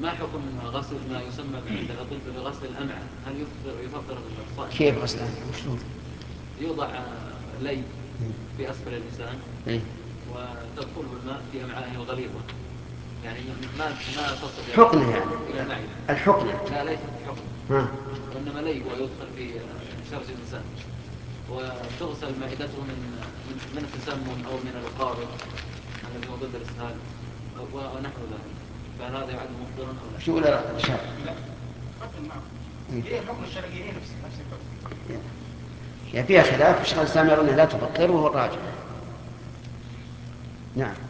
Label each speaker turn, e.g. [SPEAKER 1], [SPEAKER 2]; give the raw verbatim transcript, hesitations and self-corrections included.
[SPEAKER 1] ما حكم غسل ما يسمى عند الأطباء بغسل الأمعاء؟ هل يفطر يفطر الصائم؟
[SPEAKER 2] كيف غسل الأمعاء؟ وشلون؟
[SPEAKER 1] يوضع لي في أسفل اللسان
[SPEAKER 2] إيه؟
[SPEAKER 1] وتدخله الماء في أمعائه الغليظة، يعني ما ما تصل
[SPEAKER 2] حقنة يعني؟
[SPEAKER 1] إلى المعدة.
[SPEAKER 2] الحقنة؟
[SPEAKER 1] لا ليست حقنة،
[SPEAKER 2] ها.
[SPEAKER 1] وإنما لي ويدخل في شرج الإنسان وتغسل معدته من من التسمم أو من القارض الذي هو ضد الإسهال ونحو ذلك. فهل هذا يعد مفطرا أو لا؟
[SPEAKER 2] شو لا شرط؟
[SPEAKER 3] لا قتل معه. هي الحكم الشرعي هي نفس نفس الحكم.
[SPEAKER 2] يعني فيها خلاف، الشيخ الإسلام يرى أنها لا تفطر وهو الراجح. نعم.